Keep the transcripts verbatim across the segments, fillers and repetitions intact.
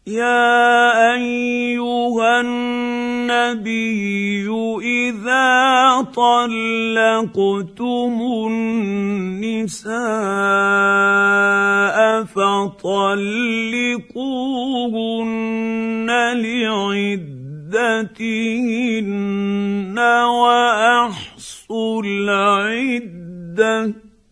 يا أيها النبي إذا طلقتم النساء فطلقوهن لعدتهن وأحصوا العدة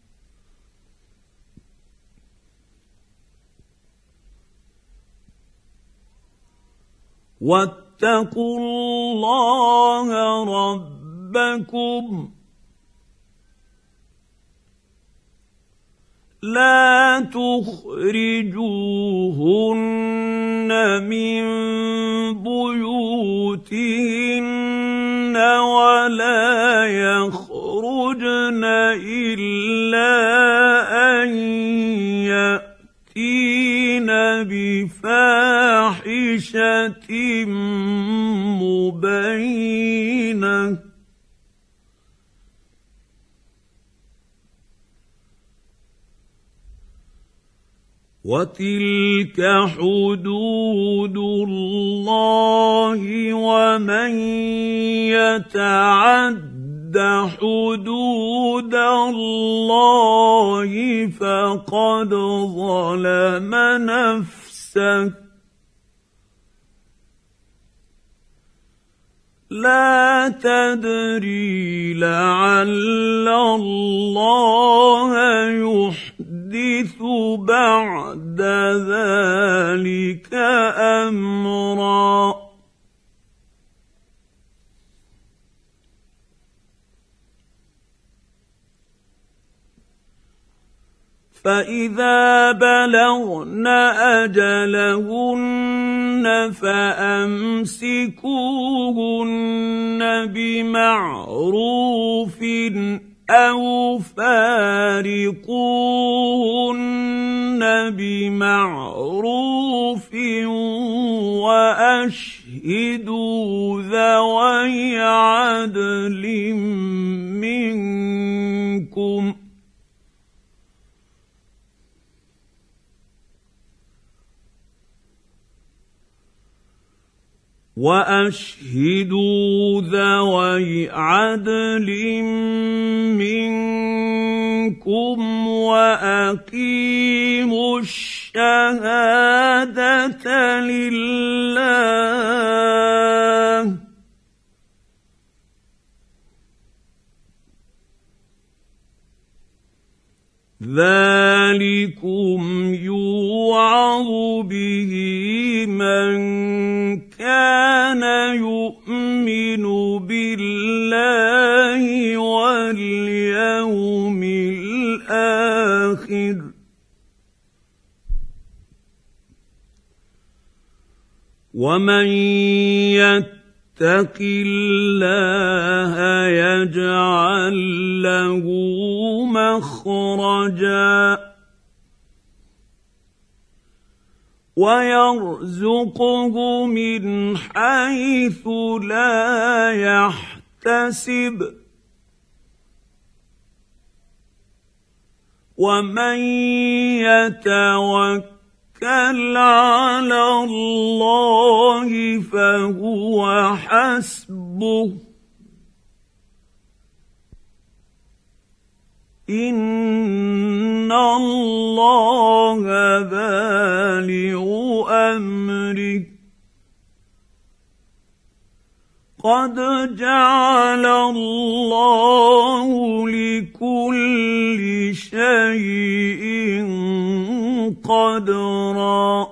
واتقوا الله ربكم لا تخرجوهن من بيوتهن ولا يخرجن إلا أن يأتين بفاحشة مبينة وتلك حدود الله ومن يتعد حدود الله فقد ظلم نفسه لا تدري لعل الله يحدث بعد ذلك أمرا فإذا بلغن أجلهن فأمسكوهن بمعروف أو فارقوهن بمعروف وأشهدوا ذوي عدل منكم وأشهدوا ذوي عدل منكم وأقيموا الشهادة لله ذلكم يوعظ به من كان يؤمن بالله واليوم الآخر ومن يتق الله يجعل له مخرجا ويرزقه من حيث لا يحتسب ومن يتوكل على الله فهو حسبه إن الله بالغ أمره قد جعل الله لكل شيء قدرا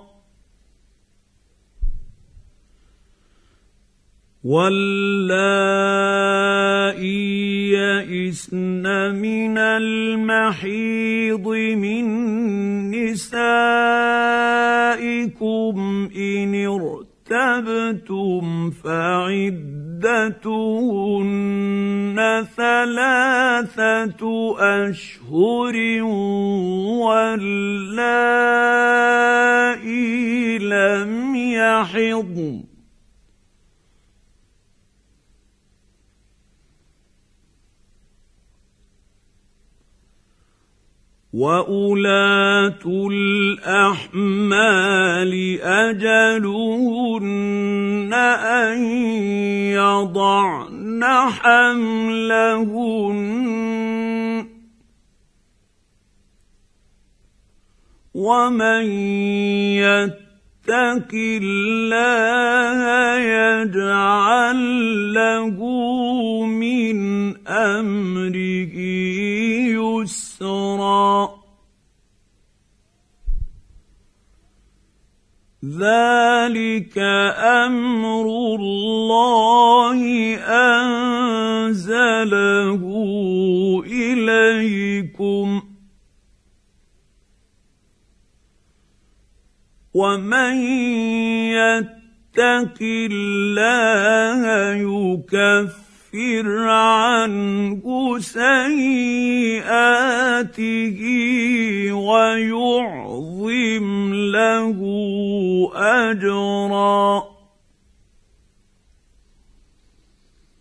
واللائي يئسن من المحيض من نسائكم إن ارتبتم فعدتهن ثلاثة أشهر واللائي لم يحضن وأولاة الأحمال أجلهن أن يضعن حملهن ومن يتق الله يجعل له من أمره يسرا ذلك أمر الله أنزله إليكم ومن يتق الله يكفر عنه سيئاته ويعظم له أجرا